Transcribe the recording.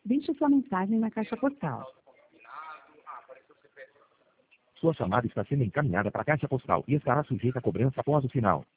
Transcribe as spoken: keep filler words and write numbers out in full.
Deixe sua mensagem na caixa postal. Sua chamada está sendo encaminhada para a caixa postal e estará sujeita a cobrança após o sinal.